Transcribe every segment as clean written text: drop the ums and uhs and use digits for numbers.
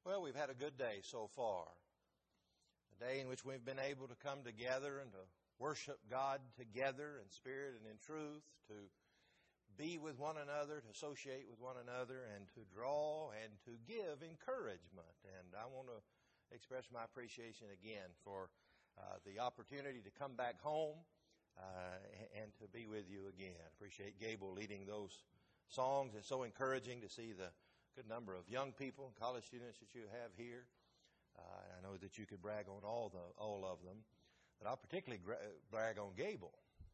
Well, we've had a good day so far. A day in which we've been able to come together and to worship God together in spirit and in truth, to be with one another, to associate with one another, and to draw and to give encouragement. And I want to express my appreciation again for the opportunity to come back home and to be with you again. I appreciate Gable leading those songs. It's so encouraging to see the good number of young people, college students that you have here. I know that you could brag on all of them, but I'll particularly brag on Gable.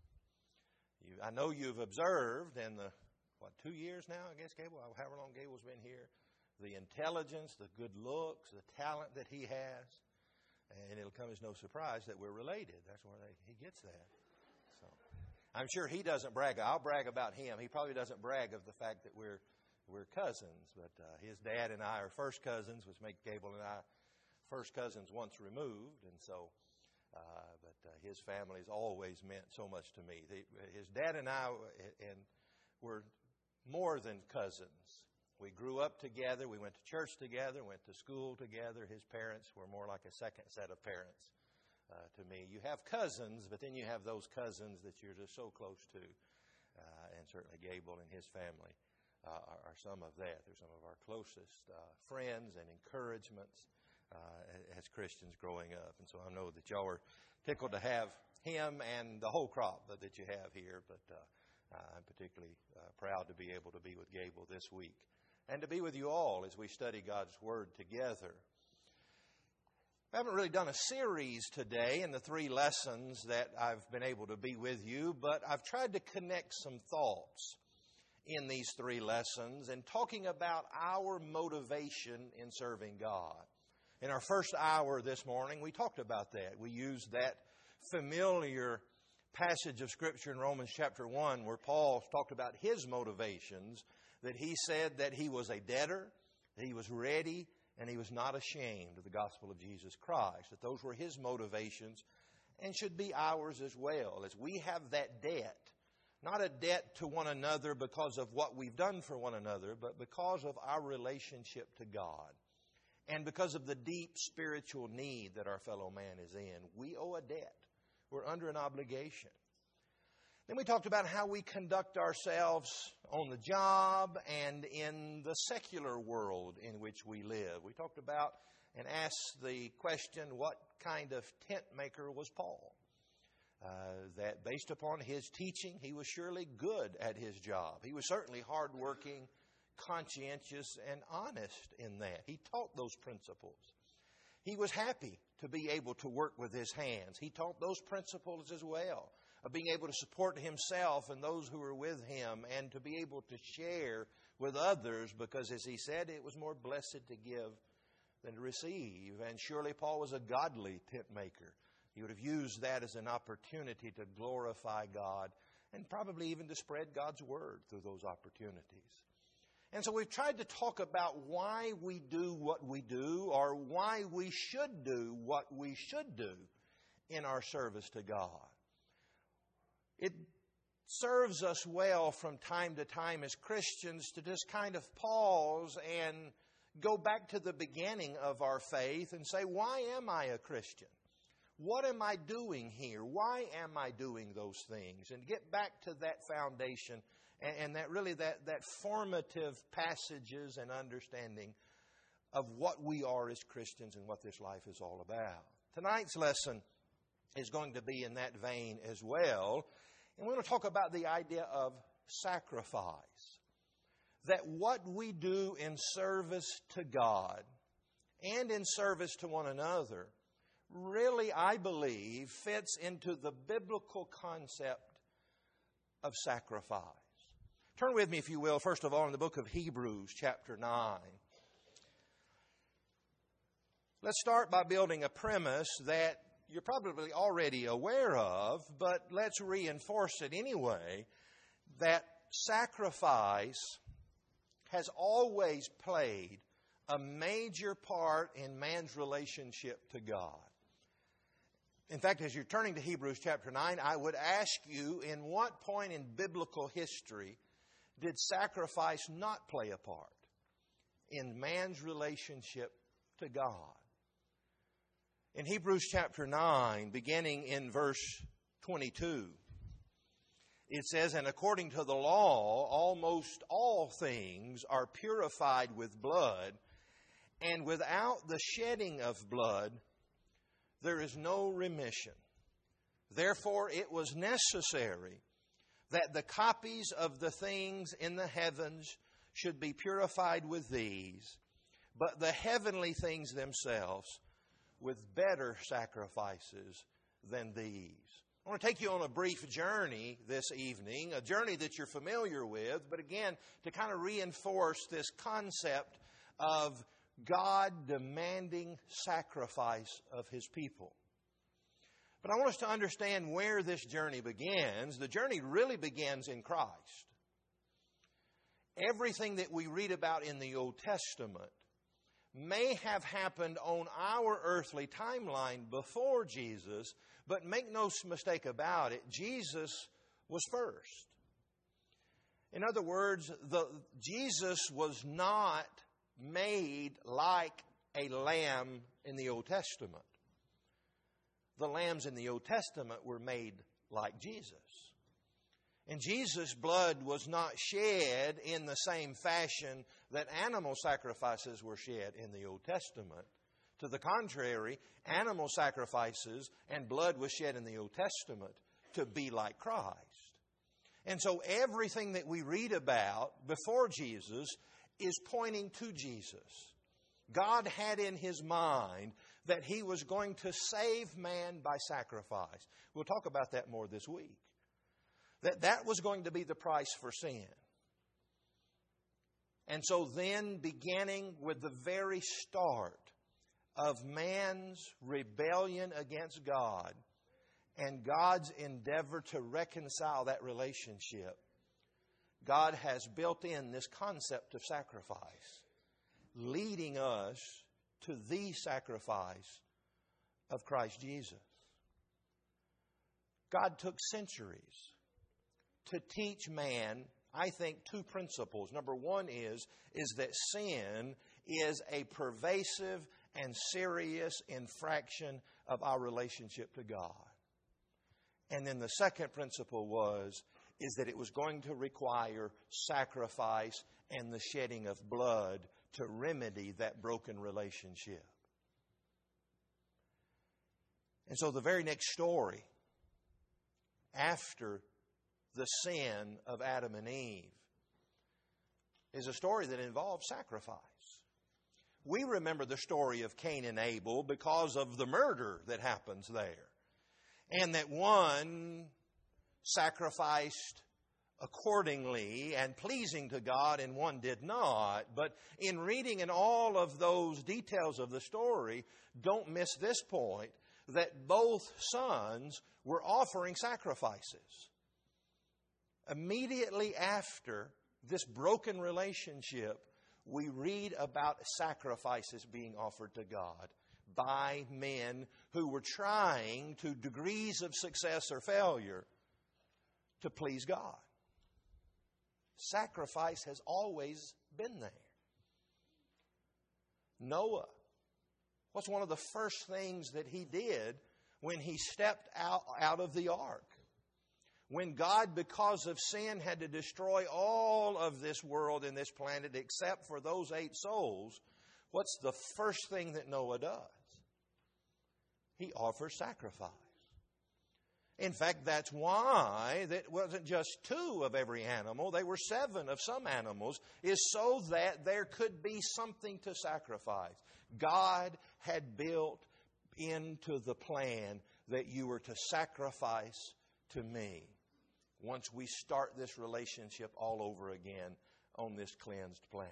I know you've observed in the, 2 years now, I guess, Gable, however long Gable's been here, the intelligence, the good looks, the talent that he has. And it'll come as no surprise that we're related. That's where he gets that. So I'm sure he doesn't brag. I'll brag about him. He probably doesn't brag of the fact that we're cousins. But his dad and I are first cousins, which make Gable and I first cousins once removed. And so, his family's always meant so much to me. His dad and I were more than cousins. We grew up together. We went to church together, went to school together. His parents were more like a second set of parents to me. You have cousins, but then you have those cousins that you're just so close to. And certainly Gable and his family are some of that. They're some of our closest friends and encouragements as Christians growing up. And so I know that y'all are tickled to have him and the whole crop that you have here. But I'm particularly proud to be able to be with Gable this week and to be with you all as we study God's Word together. I haven't really done a series today in the 3 lessons that I've been able to be with you, but I've tried to connect some thoughts in these 3 lessons and talking about our motivation in serving God. In our first hour this morning, we talked about that. We used that familiar passage of Scripture in Romans chapter 1 where Paul talked about his motivations, that he said that he was a debtor, that he was ready, and he was not ashamed of the gospel of Jesus Christ, that those were his motivations and should be ours as well, as we have that debt. Not a debt to one another because of what we've done for one another, but because of our relationship to God and because of the deep spiritual need that our fellow man is in. We owe a debt. We're under an obligation. Then we talked about how we conduct ourselves on the job and in the secular world in which we live. We talked about and asked the question, what kind of tent maker was Paul? That based upon his teaching, he was surely good at his job. He was certainly hardworking, conscientious, and honest in that. He taught those principles. He was happy to be able to work with his hands. He taught those principles as well, of being able to support himself and those who were with him and to be able to share with others because, as he said, it was more blessed to give than to receive. And surely Paul was a godly tent maker. He would have used that as an opportunity to glorify God and probably even to spread God's Word through those opportunities. And so we've tried to talk about why we do what we do or why we should do what we should do in our service to God. It serves us well from time to time as Christians to just kind of pause and go back to the beginning of our faith and say, why am I a Christian? What am I doing here? Why am I doing those things? And get back to that foundation and that formative passages and understanding of what we are as Christians and what this life is all about. Tonight's lesson is going to be in that vein as well. And we're going to talk about the idea of sacrifice. That what we do in service to God and in service to one another really, I believe, fits into the biblical concept of sacrifice. Turn with me, if you will, first of all, in the book of Hebrews, chapter 9. Let's start by building a premise that you're probably already aware of, but let's reinforce it anyway, that sacrifice has always played a major part in man's relationship to God. In fact, as you're turning to Hebrews chapter 9, I would ask you, in what point in biblical history did sacrifice not play a part in man's relationship to God. In Hebrews chapter 9, beginning in verse 22, it says, "And according to the law, almost all things are purified with blood, and without the shedding of blood, there is no remission. Therefore it was necessary that the copies of the things in the heavens should be purified with these, but the heavenly things themselves with better sacrifices than these." I want to take you on a brief journey this evening, a journey that you're familiar with, but again, to kind of reinforce this concept of God demanding sacrifice of His people. But I want us to understand where this journey begins. The journey really begins in Christ. Everything that we read about in the Old Testament may have happened on our earthly timeline before Jesus, but make no mistake about it, Jesus was first. In other words, Jesus was not made like a lamb in the Old Testament. The lambs in the Old Testament were made like Jesus. And Jesus' blood was not shed in the same fashion that animal sacrifices were shed in the Old Testament. To the contrary, animal sacrifices and blood was shed in the Old Testament to be like Christ. And so everything that we read about before Jesus is pointing to Jesus. God had in His mind that He was going to save man by sacrifice. We'll talk about that more this week. That was going to be the price for sin. And so then, beginning with the very start of man's rebellion against God and God's endeavor to reconcile that relationship, God has built in this concept of sacrifice, leading us to the sacrifice of Christ Jesus. God took centuries to teach man, I think, two principles. Number one is that sin is a pervasive and serious infraction of our relationship to God. And then the second principle is that it was going to require sacrifice and the shedding of blood to remedy that broken relationship. And so the very next story after the sin of Adam and Eve is a story that involves sacrifice. We remember the story of Cain and Abel because of the murder that happens there. And that one sacrificed accordingly and pleasing to God and one did not. But in reading in all of those details of the story, don't miss this point, that both sons were offering sacrifices. Immediately after this broken relationship, we read about sacrifices being offered to God by men who were trying, to degrees of success or failure, to please God. Sacrifice has always been there. Noah, what's one of the first things that he did when he stepped out of the ark? When God, because of sin, had to destroy all of this world and this planet except for those 8 souls, what's the first thing that Noah does? He offers sacrifice. In fact, that's why it wasn't just 2 of every animal, they were 7 of some animals, is so that there could be something to sacrifice. God had built into the plan that you were to sacrifice to me once we start this relationship all over again on this cleansed planet.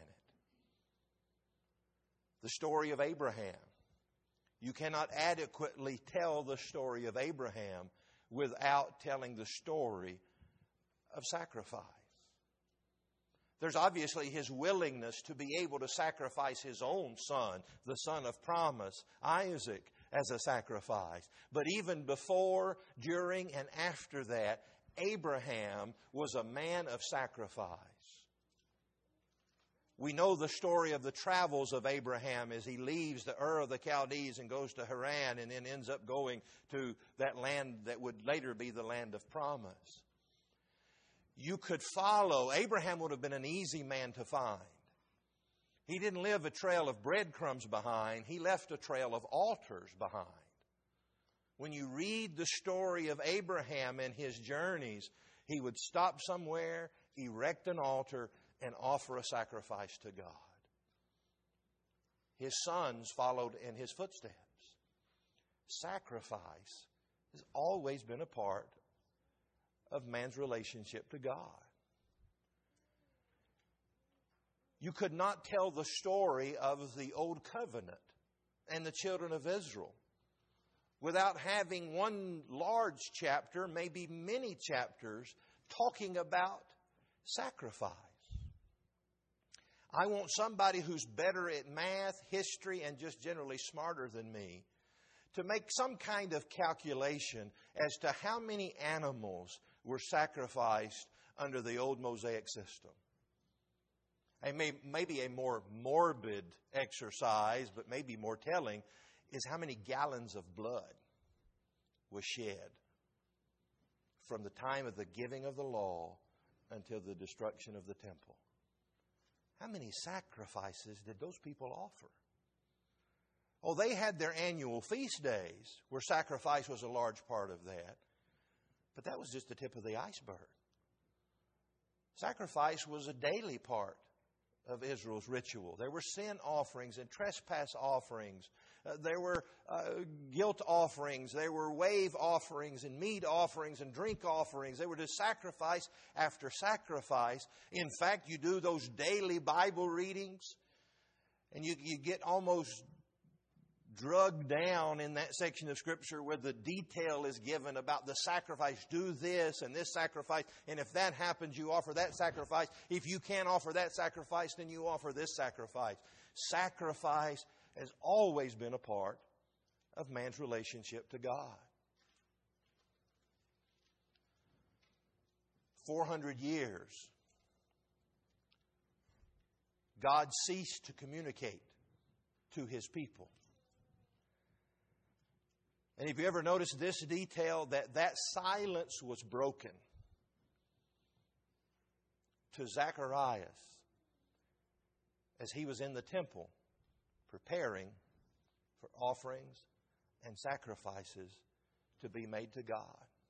The story of Abraham. You cannot adequately tell the story of Abraham without telling the story of sacrifice. There's obviously his willingness to be able to sacrifice his own son, the son of promise, Isaac, as a sacrifice. But even before, during, and after that, Abraham was a man of sacrifice. We know the story of the travels of Abraham as he leaves the Ur of the Chaldees and goes to Haran and then ends up going to that land that would later be the land of promise. You could follow. Abraham would have been an easy man to find. He didn't leave a trail of breadcrumbs behind. He left a trail of altars behind. When you read the story of Abraham and his journeys, he would stop somewhere, erect an altar, and offer a sacrifice to God. His sons followed in his footsteps. Sacrifice has always been a part of man's relationship to God. You could not tell the story of the Old Covenant and the children of Israel without having one large chapter, maybe many chapters, talking about sacrifice. I want somebody who's better at math, history, and just generally smarter than me to make some kind of calculation as to how many animals were sacrificed under the old Mosaic system. Maybe a more morbid exercise, but maybe more telling, is how many gallons of blood was shed from the time of the giving of the law until the destruction of the temple. How many sacrifices did those people offer? Oh, they had their annual feast days where sacrifice was a large part of that. But that was just the tip of the iceberg. Sacrifice was a daily part of Israel's ritual. There were sin offerings and trespass offerings. There were guilt offerings. There were wave offerings and meat offerings and drink offerings. They were just sacrifice after sacrifice. In fact, you do those daily Bible readings and you get almost drugged down in that section of Scripture where the detail is given about the sacrifice. Do this and this sacrifice, and if that happens, you offer that sacrifice. If you can't offer that sacrifice, then you offer this sacrifice. Sacrifice has always been a part of man's relationship to God. 400 years, God ceased to communicate to His people. And if you ever noticed this detail, that silence was broken to Zacharias as he was in the temple preparing for offerings and sacrifices to be made to God.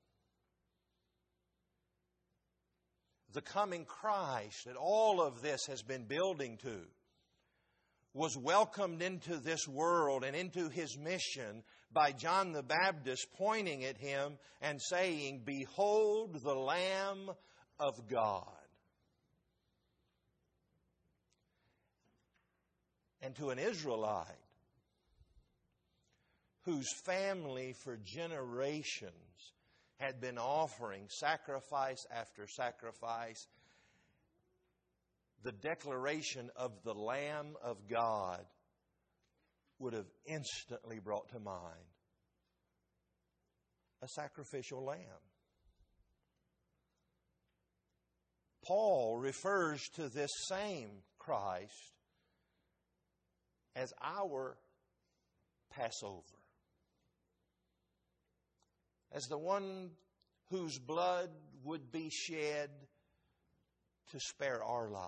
The coming Christ that all of this has been building to was welcomed into this world and into His mission by John the Baptist pointing at Him and saying, "Behold the Lamb of God." And to an Israelite whose family for generations had been offering sacrifice after sacrifice, the declaration of the Lamb of God would have instantly brought to mind a sacrificial lamb. Paul refers to this same Christ as our Passover, as the one whose blood would be shed to spare our lives.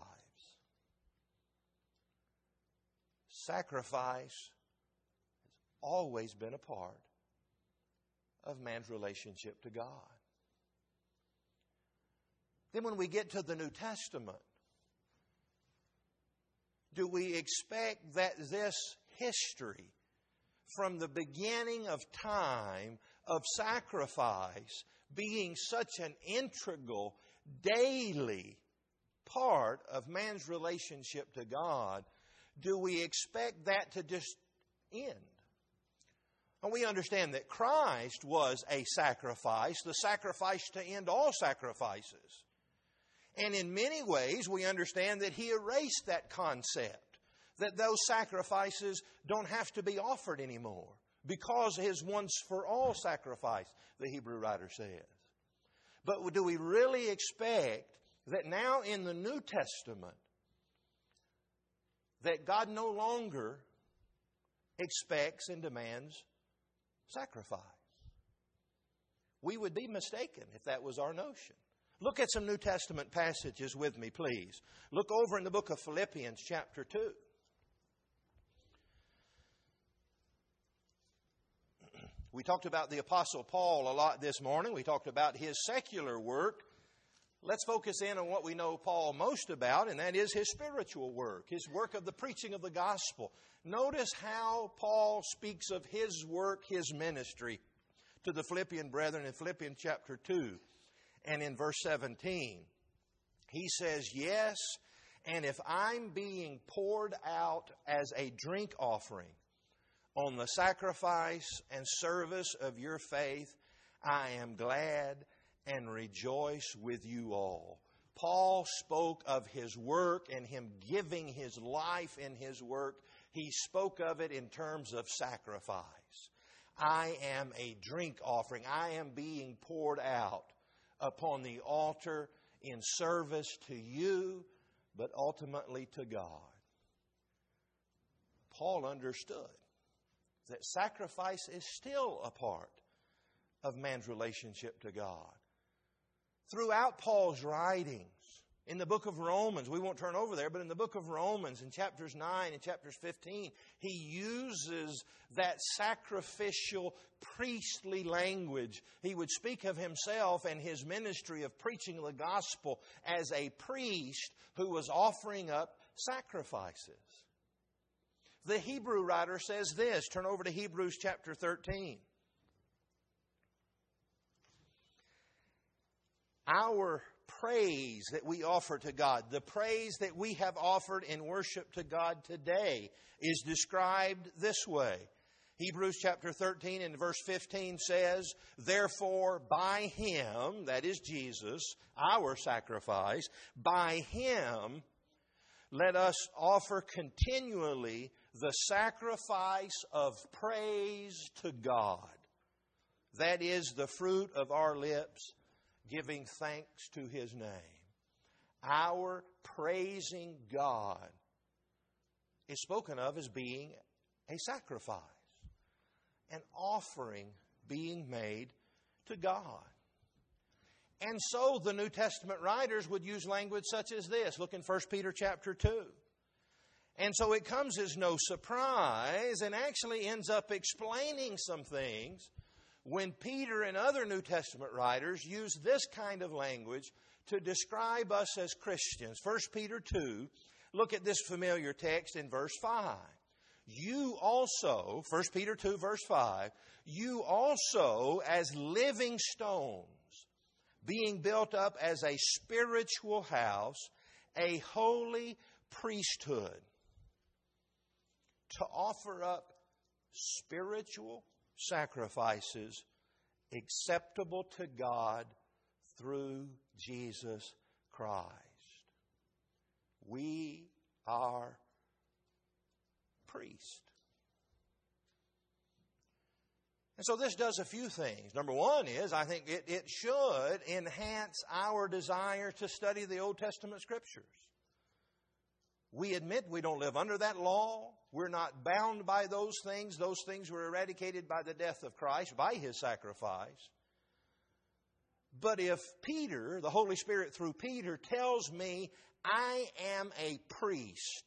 Sacrifice has always been a part of man's relationship to God. Then when we get to the New Testament, do we expect that this history from the beginning of time of sacrifice being such an integral, daily part of man's relationship to God, do we expect that to just end? And we understand that Christ was a sacrifice, the sacrifice to end all sacrifices. And in many ways, we understand that He erased that concept, that those sacrifices don't have to be offered anymore because His once-for-all sacrifice, the Hebrew writer says. But do we really expect that now in the New Testament, that God no longer expects and demands sacrifice. We would be mistaken if that was our notion. Look at some New Testament passages with me, please. Look over in the book of Philippians, chapter 2. We talked about the Apostle Paul a lot this morning. We talked about his secular work. Let's focus in on what we know Paul most about, and that is his spiritual work, his work of the preaching of the gospel. Notice how Paul speaks of his work, his ministry, to the Philippian brethren in Philippians chapter 2 and in verse 17. He says, "Yes, and if I'm being poured out as a drink offering on the sacrifice and service of your faith, I am glad and rejoice with you all." Paul spoke of his work and him giving his life in his work. He spoke of it in terms of sacrifice. I am a drink offering. I am being poured out upon the altar in service to you, but ultimately to God. Paul understood that sacrifice is still a part of man's relationship to God. Throughout Paul's writings, in the book of Romans, we won't turn over there, but in the book of Romans, in chapters 9 and chapters 15, he uses that sacrificial, priestly language. He would speak of himself and his ministry of preaching the gospel as a priest who was offering up sacrifices. The Hebrew writer says this. Turn over to Hebrews chapter 13. Our praise that we offer to God, the praise that we have offered in worship to God today, is described this way. Hebrews chapter 13 and verse 15 says, "Therefore by Him," that is Jesus, our sacrifice, "by Him let us offer continually the sacrifice of praise to God. That is the fruit of our lips, giving thanks to His name." Our praising God is spoken of as being a sacrifice, an offering being made to God. And so the New Testament writers would use language such as this. Look in 1 Peter chapter 2. And so it comes as no surprise and actually ends up explaining some things when Peter and other New Testament writers use this kind of language to describe us as Christians. 1 Peter 2, look at this familiar text in verse 5. You also, 1 Peter 2 verse 5, you also as living stones, being built up as a spiritual house, a holy priesthood, to offer up spiritual sacrifices acceptable to God through Jesus Christ. We are priests. And so this does a few things. Number one is, I think it should enhance our desire to study the Old Testament Scriptures. We admit we don't live under that law. We're not bound by those things. Those things were eradicated by the death of Christ, by His sacrifice. But if Peter, the Holy Spirit through Peter, tells me I am a priest,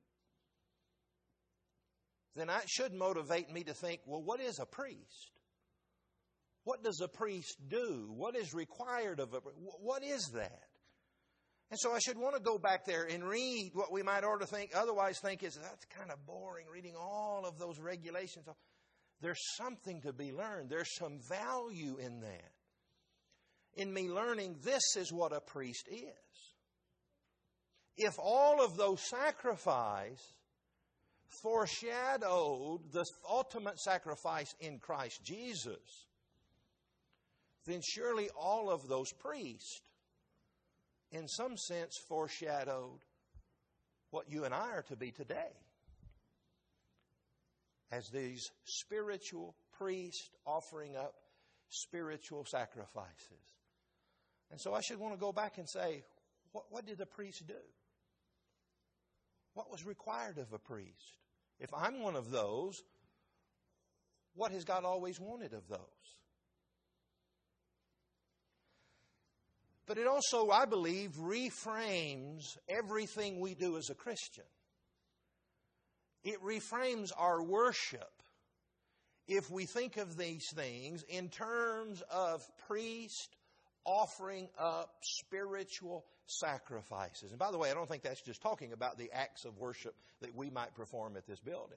then that should motivate me to think, well, what is a priest? What does a priest do? What is required of a priest? What is that? And so I should want to go back there and read what we might otherwise think is, that's kind of boring, reading all of those regulations. There's something to be learned. There's some value in that. In me learning this is what a priest is. If all of those sacrifices foreshadowed the ultimate sacrifice in Christ Jesus, then surely all of those priests, in some sense, foreshadowed what you and I are to be today, as these spiritual priests offering up spiritual sacrifices. And so I should want to go back and say, what did the priest do? What was required of a priest? If I'm one of those, what has God always wanted of those? But it also, I believe, reframes everything we do as a Christian. It reframes our worship if we think of these things in terms of priest offering up spiritual sacrifices. And by the way, I don't think that's just talking about the acts of worship that we might perform at this building.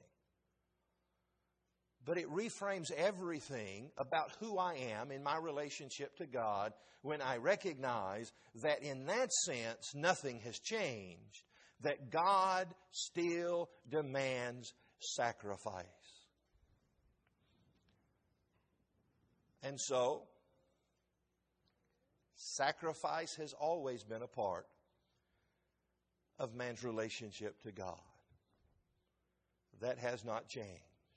But it reframes everything about who I am in my relationship to God when I recognize that in that sense, nothing has changed. That God still demands sacrifice. And so, sacrifice has always been a part of man's relationship to God. That has not changed.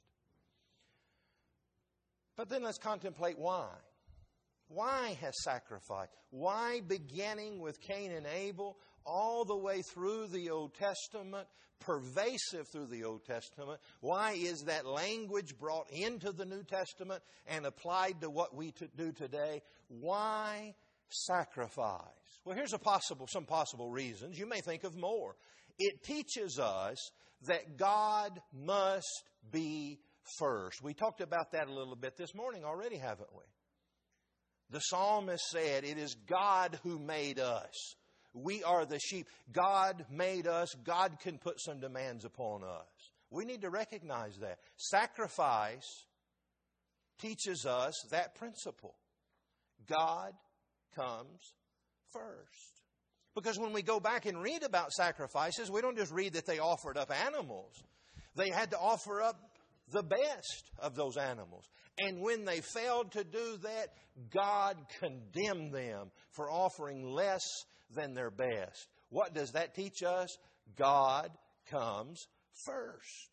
But then let's contemplate why. Why has sacrifice? Why, beginning with Cain and Abel, all the way through the Old Testament, pervasive through the Old Testament, why is that language brought into the New Testament and applied to what we do today? Why sacrifice? Well, here's some possible reasons. You may think of more. It teaches us that God must be first. We talked about that a little bit this morning already, haven't we? The psalmist said, it is God who made us. We are the sheep. God made us. God can put some demands upon us. We need to recognize that. Sacrifice teaches us that principle. God comes first. Because when we go back and read about sacrifices, we don't just read that they offered up animals. They had to offer up the best of those animals. And when they failed to do that, God condemned them for offering less than their best. What does that teach us? God comes first.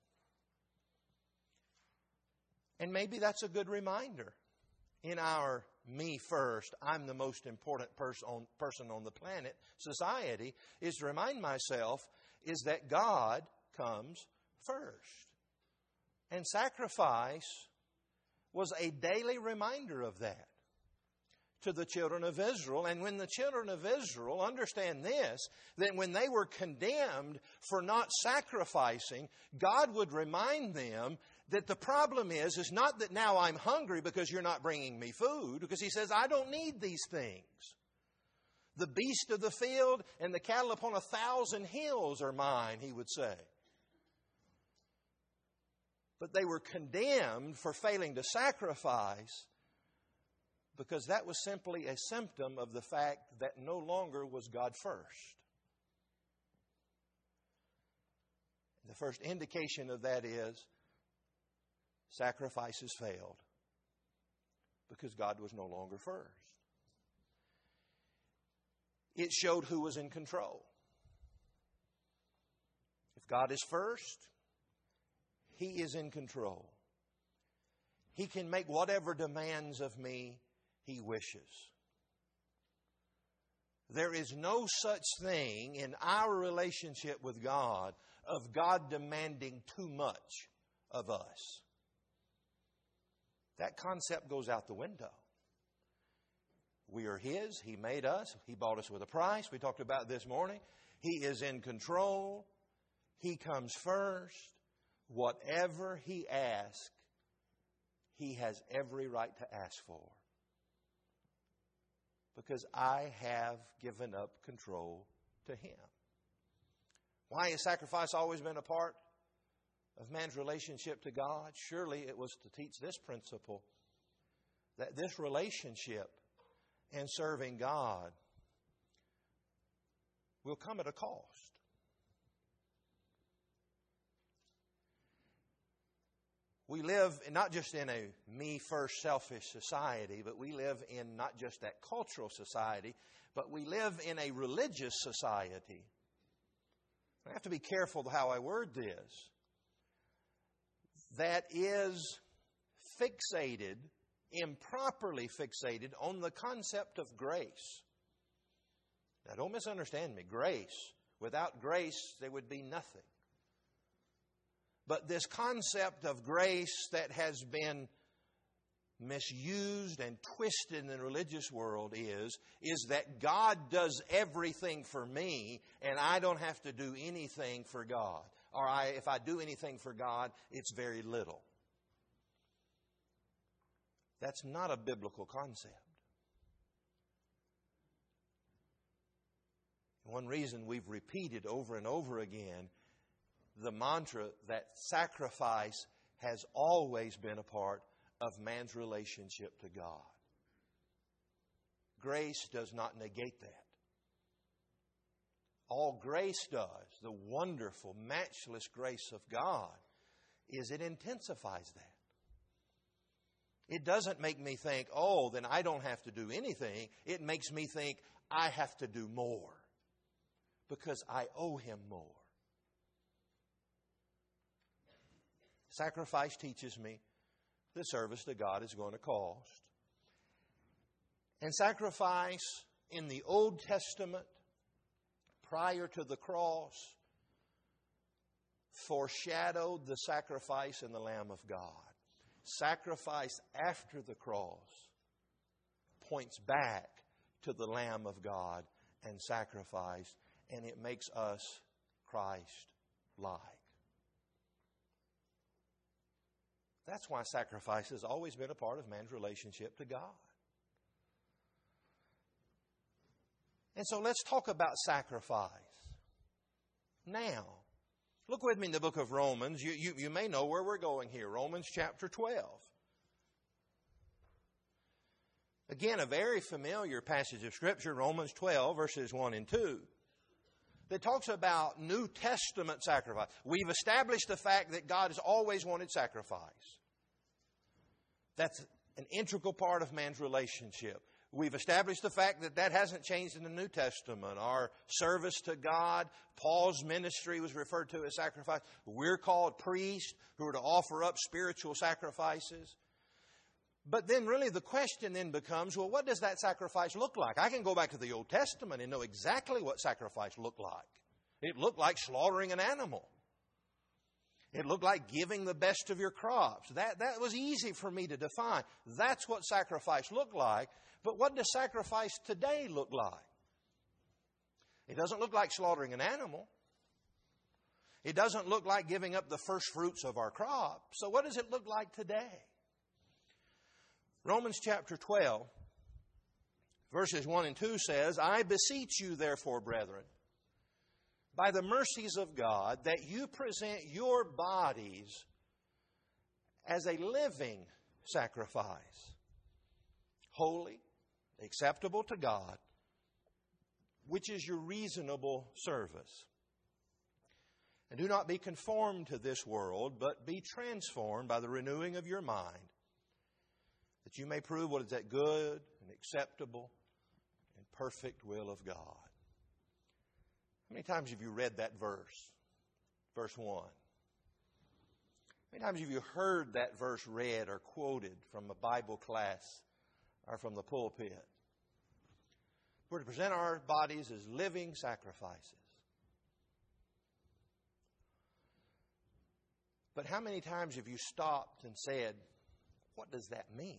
And maybe that's a good reminder in our me first, I'm the most important person on the planet, society, is to remind myself is that God comes first. And sacrifice was a daily reminder of that to the children of Israel. And when the children of Israel understand this, that when they were condemned for not sacrificing, God would remind them that the problem is not that now I'm hungry because you're not bringing me food, because He says, I don't need these things. The beast of the field and the cattle upon 1,000 hills are mine, He would say. But they were condemned for failing to sacrifice because that was simply a symptom of the fact that no longer was God first. The first indication of that is sacrifices failed because God was no longer first. It showed who was in control. If God is first, He is in control. He can make whatever demands of me He wishes. There is no such thing in our relationship with God of God demanding too much of us. That concept goes out the window. We are His. He made us. He bought us with a price. We talked about it this morning. He is in control. He comes first. Whatever He asks, He has every right to ask for. Because I have given up control to Him. Why has sacrifice always been a part of man's relationship to God? Surely it was to teach this principle, that this relationship and serving God will come at a cost. We live not just in a me-first selfish society, but we live in not just that cultural society, but we live in a religious society. I have to be careful how I word this. That is fixated, improperly fixated on the concept of grace. Now don't misunderstand me. Grace, Without grace, there would be nothing. But this concept of grace that has been misused and twisted in the religious world is that God does everything for me and I don't have to do anything for God. Or if I do anything for God, it's very little. That's not a biblical concept. One reason we've repeated over and over again the mantra that sacrifice has always been a part of man's relationship to God. Grace does not negate that. All grace does, the wonderful, matchless grace of God, is it intensifies that. It doesn't make me think, oh, then I don't have to do anything. It makes me think I have to do more because I owe Him more. Sacrifice teaches me the service to God is going to cost. And sacrifice in the Old Testament, prior to the cross, foreshadowed the sacrifice in the Lamb of God. Sacrifice after the cross points back to the Lamb of God and sacrifice, and it makes us Christ-like. That's why sacrifice has always been a part of man's relationship to God. And so let's talk about sacrifice. Now, look with me in the book of Romans. You may know where we're going here. Romans chapter 12. Again, a very familiar passage of Scripture, Romans 12, verses 1 and 2. That talks about New Testament sacrifice. We've established the fact that God has always wanted sacrifice. That's an integral part of man's relationship. We've established the fact that that hasn't changed in the New Testament. Our service to God, Paul's ministry was referred to as sacrifice. We're called priests who are to offer up spiritual sacrifices. But then really the question then becomes, well, what does that sacrifice look like? I can go back to the Old Testament and know exactly what sacrifice looked like. It looked like slaughtering an animal. It looked like giving the best of your crops. That was easy for me to define. That's what sacrifice looked like. But what does sacrifice today look like? It doesn't look like slaughtering an animal. It doesn't look like giving up the first fruits of our crop. So what does it look like today? Romans chapter 12, verses 1 and 2 says, I beseech you therefore, brethren, by the mercies of God, that you present your bodies as a living sacrifice, holy, acceptable to God, which is your reasonable service. And do not be conformed to this world, but be transformed by the renewing of your mind, that you may prove what is that good and acceptable and perfect will of God. How many times have you read that verse? Verse 1. How many times have you heard that verse read or quoted from a Bible class or from the pulpit? We're to present our bodies as living sacrifices. But how many times have you stopped and said, what does that mean?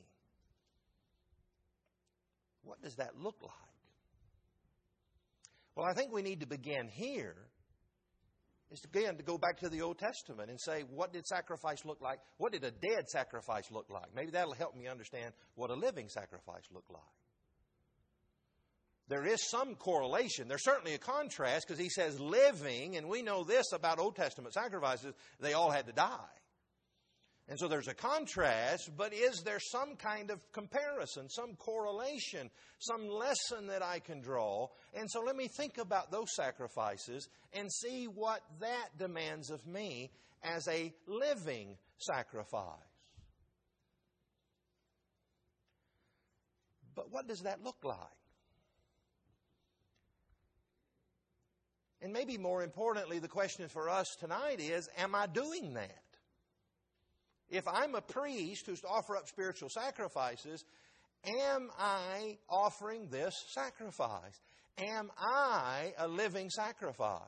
What does that look like? Well, I think we need to begin here, is again to go back to the Old Testament and say, what did sacrifice look like? What did a dead sacrifice look like? Maybe that'll help me understand what a living sacrifice looked like. There is some correlation. There's certainly a contrast because he says living, and we know this about Old Testament sacrifices, they all had to die. And so there's a contrast, but is there some kind of comparison, some correlation, some lesson that I can draw? And so let me think about those sacrifices and see what that demands of me as a living sacrifice. But what does that look like? And maybe more importantly, the question for us tonight is, am I doing that? If I'm a priest who's to offer up spiritual sacrifices, am I offering this sacrifice? Am I a living sacrifice?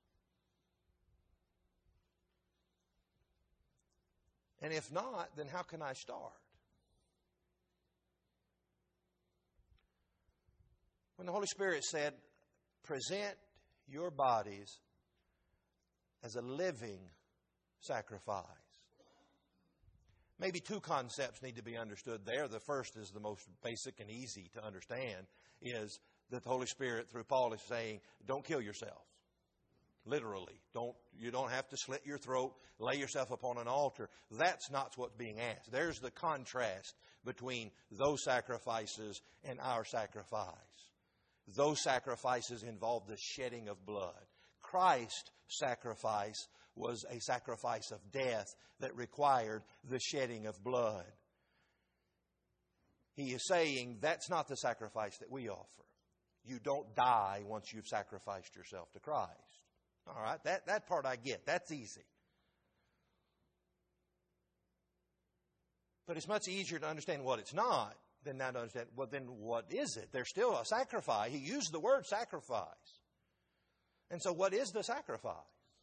And if not, then how can I start? When the Holy Spirit said, present your bodies as a living sacrifice. Maybe two concepts need to be understood there. The first is the most basic and easy to understand, is that the Holy Spirit, through Paul, is saying, don't kill yourself. Literally. You don't have to slit your throat, lay yourself upon an altar. That's not what's being asked. There's the contrast between those sacrifices and our sacrifice. Those sacrifices involve the shedding of blood. Christ's sacrifice was a sacrifice of death that required the shedding of blood. He is saying that's not the sacrifice that we offer. You don't die once you've sacrificed yourself to Christ. All right, that part I get. That's easy. But it's much easier to understand what it's not than not to understand, well, then what is it? There's still a sacrifice. He used the word sacrifice. And so what is the sacrifice?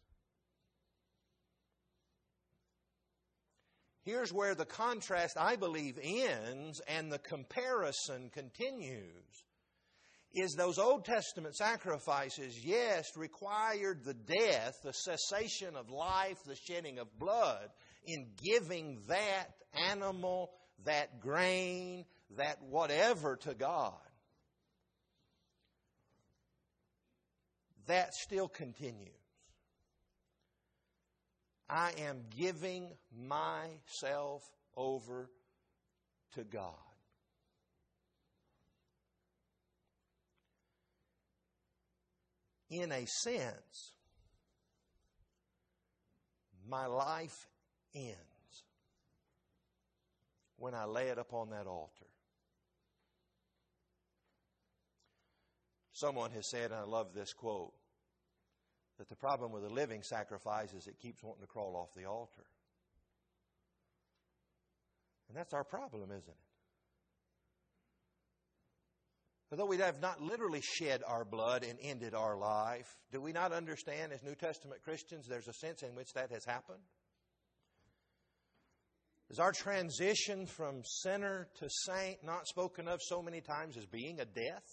Here's where the contrast, I believe, ends and the comparison continues. Is those Old Testament sacrifices, yes, required the death, the cessation of life, the shedding of blood in giving that animal, that grain, that whatever to God. That still continues. I am giving myself over to God. In a sense, my life ends when I lay it upon that altar. Someone has said, and I love this quote, that the problem with a living sacrifice is it keeps wanting to crawl off the altar. And that's our problem, isn't it? Although we have not literally shed our blood and ended our life, do we not understand as New Testament Christians there's a sense in which that has happened? Is our transition from sinner to saint not spoken of so many times as being a death?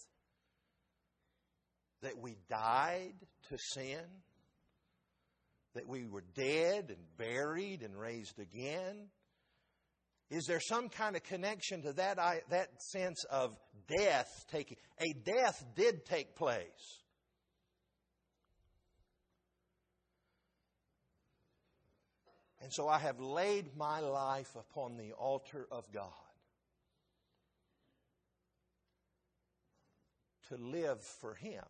That we died to sin? That we were dead and buried and raised again? Is there some kind of connection to that sense of death taking? A death did take place. And so I have laid my life upon the altar of God to live for Him.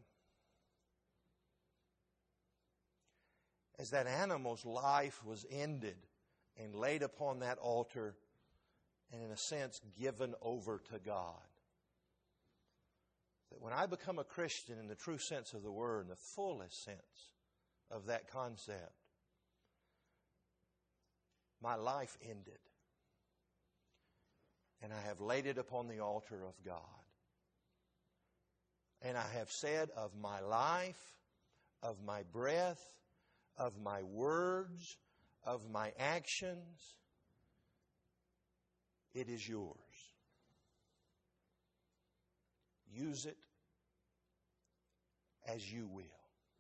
As that animal's life was ended and laid upon that altar, and in a sense given over to God. That when I become a Christian in the true sense of the word, in the fullest sense of that concept, my life ended. And I have laid it upon the altar of God. And I have said of my life, of my breath, of my words, of my actions, it is yours. Use it as you will.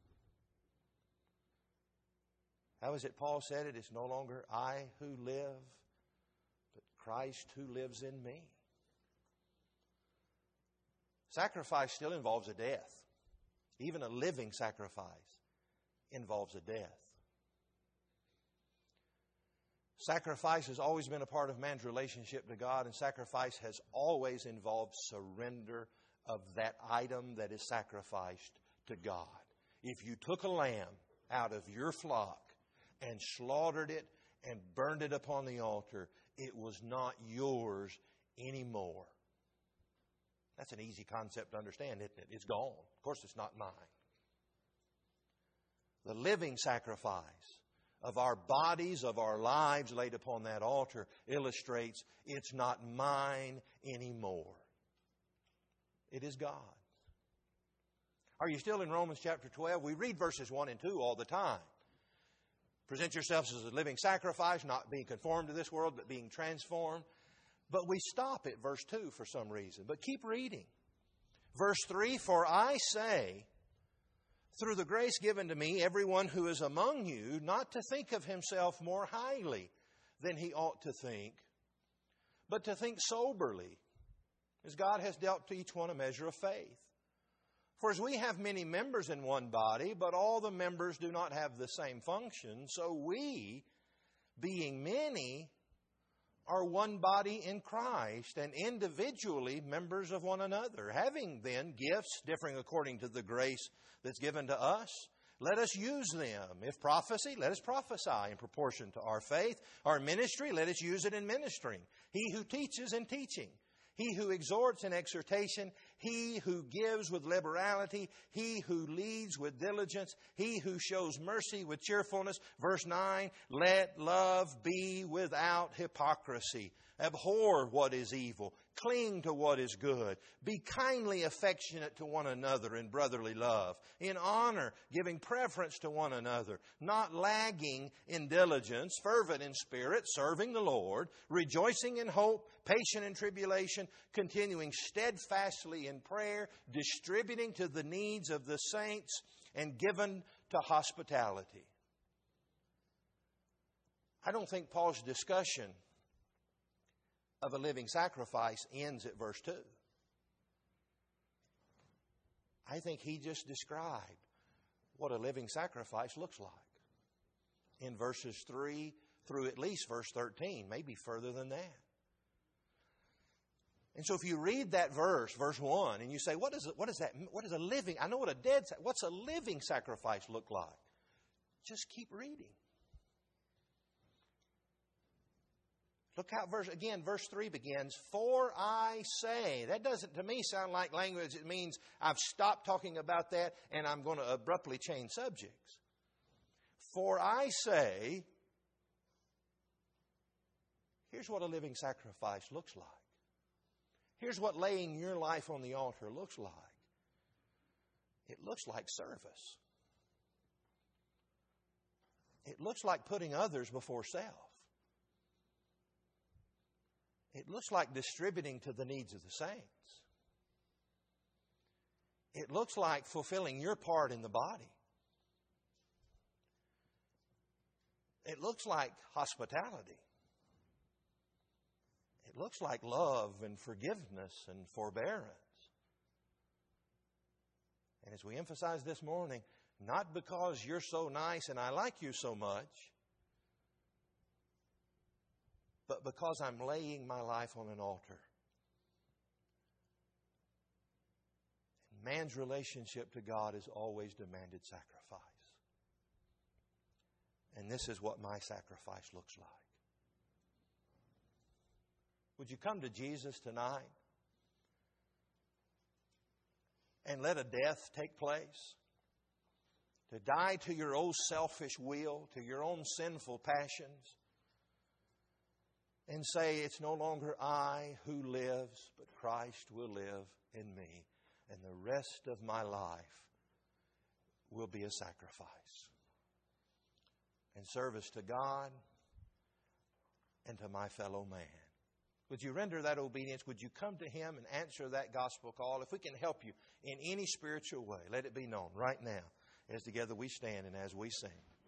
How is it Paul said it? It's no longer I who live, but Christ who lives in me. Sacrifice still involves a death. Even a living sacrifice involves a death. Sacrifice has always been a part of man's relationship to God, and sacrifice has always involved surrender of that item that is sacrificed to God. If you took a lamb out of your flock and slaughtered it and burned it upon the altar, it was not yours anymore. That's an easy concept to understand, isn't it? It's gone. Of course, it's not mine. The living sacrifice of our bodies, of our lives laid upon that altar illustrates it's not mine anymore. It is God's. Are you still in Romans chapter 12? We read verses 1 and 2 all the time. Present yourselves as a living sacrifice, not being conformed to this world, but being transformed. But we stop at verse 2 for some reason. But keep reading. Verse 3, for I say, through the grace given to me, everyone who is among you, not to think of himself more highly than he ought to think, but to think soberly, as God has dealt to each one a measure of faith. For as we have many members in one body, but all the members do not have the same function, so we, being many, are one body in Christ, and individually members of one another. Having then gifts differing according to the grace that's given to us, let us use them. If prophecy, let us prophesy in proportion to our faith. Our ministry, let us use it in ministering. He who teaches in teaching. He who exhorts in exhortation, he who gives with liberality, he who leads with diligence, he who shows mercy with cheerfulness. Verse 9, let love be without hypocrisy. Abhor what is evil. Cling to what is good. Be kindly affectionate to one another in brotherly love. In honor, giving preference to one another. Not lagging in diligence, fervent in spirit, serving the Lord. Rejoicing in hope, patient in tribulation. Continuing steadfastly in prayer. Distributing to the needs of the saints. And given to hospitality. I don't think Paul's discussion of a living sacrifice ends at verse 2. I think he just described what a living sacrifice looks like in verses 3 through at least verse 13, maybe further than that. And so if you read that verse 1, and you say, what is a living, I know what what's a living sacrifice look like? Just keep reading. Look how verse 3 begins, for I say. That doesn't to me sound like language. It means I've stopped talking about that and I'm going to abruptly change subjects. For I say, here's what a living sacrifice looks like. Here's what laying your life on the altar looks like. It looks like service. It looks like putting others before self. It looks like distributing to the needs of the saints. It looks like fulfilling your part in the body. It looks like hospitality. It looks like love and forgiveness and forbearance. And as we emphasize this morning, not because you're so nice and I like you so much, but because I'm laying my life on an altar. And man's relationship to God has always demanded sacrifice. And this is what my sacrifice looks like. Would you come to Jesus tonight and let a death take place? To die to your own selfish will, to your own sinful passions, and say, it's no longer I who lives, but Christ will live in me. And the rest of my life will be a sacrifice. And service to God and to my fellow man. Would you render that obedience? Would you come to Him and answer that gospel call? If we can help you in any spiritual way, let it be known right now as together we stand and as we sing.